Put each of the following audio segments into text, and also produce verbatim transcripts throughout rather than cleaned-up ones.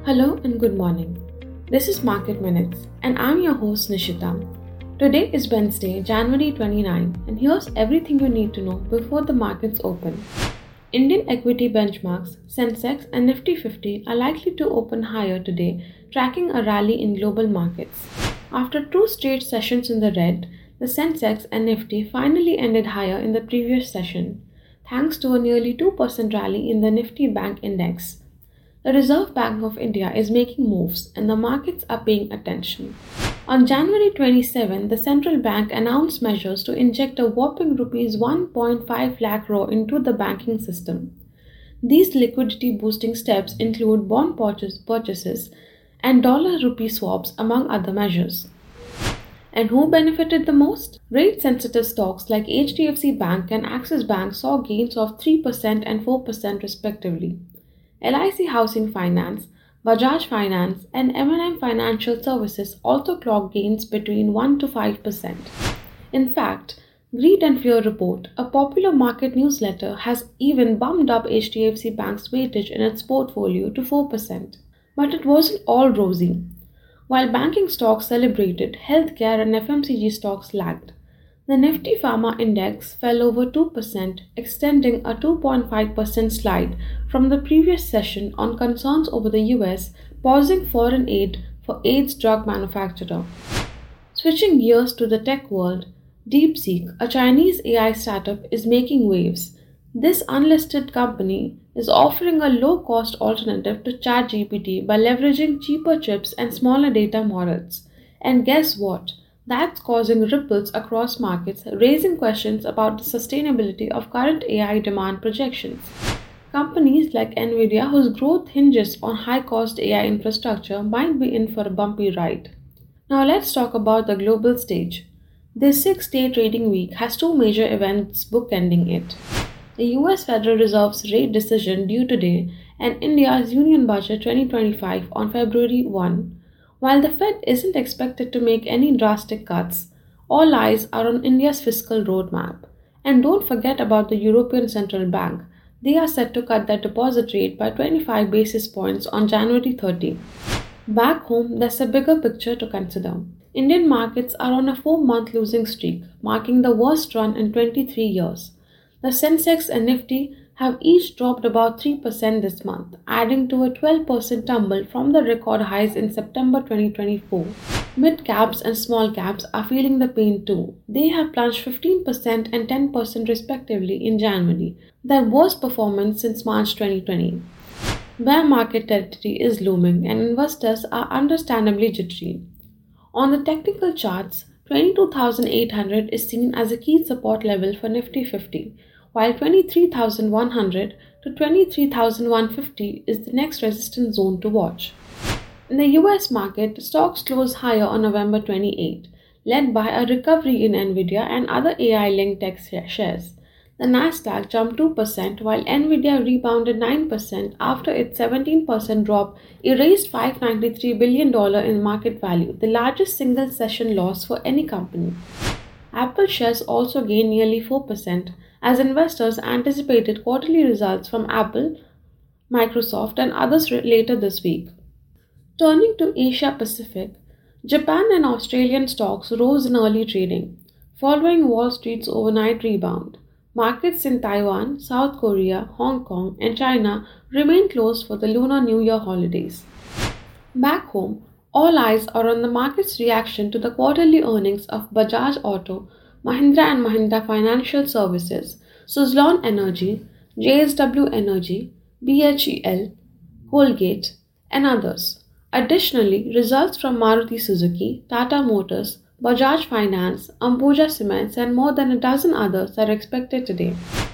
Hello and good morning. This is Market Minutes and I'm your host Nishita. Today is Wednesday, January twenty-ninth, and here's everything you need to know before the markets open. Indian equity benchmarks, Sensex and Nifty fifty are likely to open higher today, tracking a rally in global markets. After two straight sessions in the red, the Sensex and Nifty finally ended higher in the previous session, thanks to a nearly two percent rally in the Nifty Bank Index. The Reserve Bank of India is making moves and the markets are paying attention. On January twenty-seventh, the central bank announced measures to inject a whopping rupees one point five lakh crore into the banking system. These liquidity boosting steps include bond purchases and dollar rupee swaps among other measures. And who benefited the most? Rate sensitive stocks like H D F C Bank and Axis Bank saw gains of three percent and four percent respectively. L I C Housing Finance, Bajaj Finance, and M and M Financial Services also clocked gains between one to five percent. In fact, Greed and Fear Report, a popular market newsletter, has even bumped up H D F C Bank's weightage in its portfolio to four percent. But it wasn't all rosy. While banking stocks celebrated, healthcare and F M C G stocks lagged. The Nifty Pharma Index fell over two percent, extending a two point five percent slide from the previous session on concerns over the U S pausing foreign aid for AIDS drug manufacturer. Switching gears to the tech world, DeepSeek, a Chinese A I startup, is making waves. This unlisted company is offering a low-cost alternative to ChatGPT by leveraging cheaper chips and smaller data models. And guess what? That's causing ripples across markets, raising questions about the sustainability of current A I demand projections. Companies like Nvidia, whose growth hinges on high-cost A I infrastructure, might be in for a bumpy ride. Now let's talk about the global stage. This six-day trading week has two major events bookending it. The U S Federal Reserve's rate decision due today and India's Union Budget twenty twenty-five on February first. While the Fed isn't expected to make any drastic cuts, all eyes are on India's fiscal roadmap. And don't forget about the European Central Bank. They are set to cut their deposit rate by twenty-five basis points on January thirtieth. Back home, there's a bigger picture to consider. Indian markets are on a four-month losing streak, marking the worst run in twenty-three years. The Sensex and Nifty have each dropped about three percent this month, adding to a twelve percent tumble from the record highs in September twenty twenty-four. Mid caps and small caps are feeling the pain too. They have plunged fifteen percent and ten percent respectively in January, their worst performance since March twenty twenty. Bear market territory is looming and investors are understandably jittery. On the technical charts, twenty-two thousand eight hundred is seen as a key support level for Nifty fifty, while twenty-three thousand one hundred to twenty-three thousand one hundred fifty is the next resistance zone to watch. In the U S market, stocks closed higher on November twenty-eighth, led by a recovery in Nvidia and other A I-linked tech shares. The Nasdaq jumped two percent while Nvidia rebounded nine percent after its seventeen percent drop erased five hundred ninety-three billion dollars in market value, the largest single session loss for any company. Apple shares also gained nearly four percent as investors anticipated quarterly results from Apple, Microsoft, and others later this week. Turning to Asia Pacific, Japan and Australian stocks rose in early trading, following Wall Street's overnight rebound. Markets in Taiwan, South Korea, Hong Kong, and China remain closed for the Lunar New Year holidays. Back home, all eyes are on the market's reaction to the quarterly earnings of Bajaj Auto, Mahindra and Mahindra Financial Services, Suzlon Energy, J S W Energy, B H E L, Colgate, and others. Additionally, results from Maruti Suzuki, Tata Motors, Bajaj Finance, Ambuja Cements, and more than a dozen others are expected today.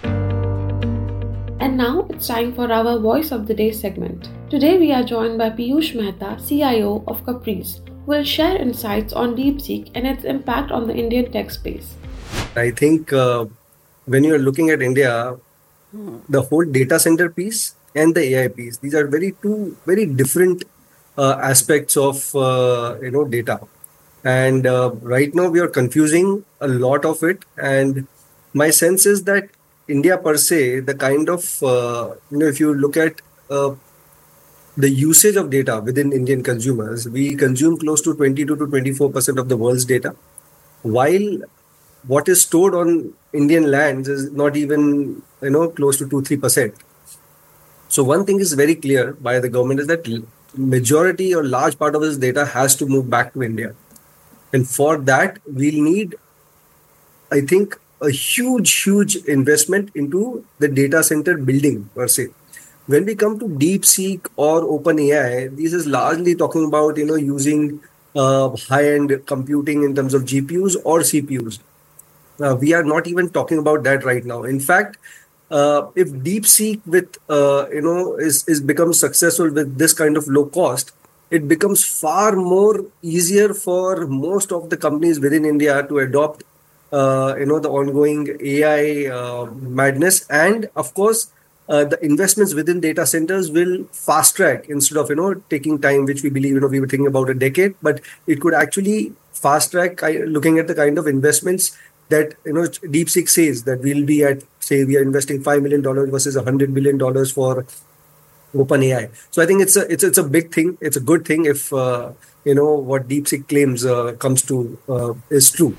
And now it's time for our Voice of the Day segment. Today we are joined by Piyush Mehta, C I O of Caprice, who will share insights on DeepSeek and its impact on the Indian tech space. I think uh, when you're looking at India, the whole data center piece and the A I piece, these are very two very different uh, aspects of uh, you know data. And uh, right now we are confusing a lot of it. And my sense is that India per se, the kind of, uh, you know, if you look at uh, the usage of data within Indian consumers, we consume close to twenty-two to twenty-four percent of the world's data, while what is stored on Indian lands is not even, you know, close to two to three percent. So one thing is very clear by the government is that majority or large part of this data has to move back to India. And for that, we'll need, I think, a huge, huge investment into the data center building per se. When we come to DeepSeek or OpenAI, this is largely talking about, you know, using uh, high-end computing in terms of G P Us or C P Us. Uh, we are not even talking about that right now. In fact, uh, if DeepSeek with uh, you know is is becomes successful with this kind of low cost, it becomes far more easier for most of the companies within India to adopt uh, you know the ongoing A I uh, madness, and of course uh, the investments within data centers will fast track instead of you know taking time, which we believe you know we were thinking about a decade, but it could actually fast track looking at the kind of investments that you know DeepSeek says that we'll be at, say we are investing five million dollars versus one hundred billion dollars for OpenAI. So I think it's a it's it's a big thing. It's a good thing if uh, you know what DeepSeek claims uh, comes to uh, is true.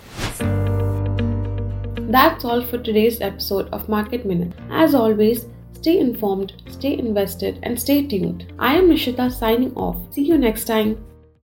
That's all for today's episode of Market Minute. As always, stay informed, stay invested, and stay tuned. I am Nishita signing off. See you next time.